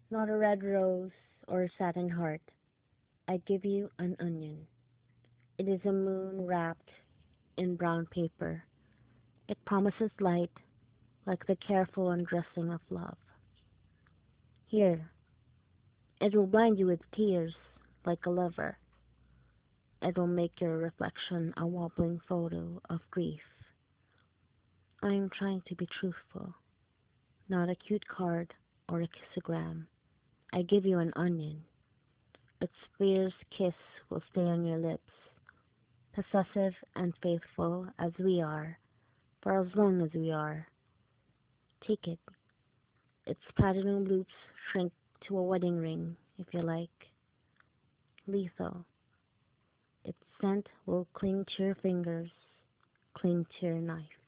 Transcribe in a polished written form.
Not a red rose or a satin heart. I give you an onion. It is a moon wrapped in brown paper. It promises light, like the careful undressing of love. Here, it will blind you with tears, like a lover. It will make your reflection a wobbling photo of grief. I am trying to be truthful, not a cute card or a kissogram. I give you an onion. Its fierce kiss will stay on your lips, possessive and faithful as we are, for as long as we are. Take it. Its platinum loops shrink to a wedding ring, if you like. Lethal. Its scent will cling to your fingers, cling to your knife.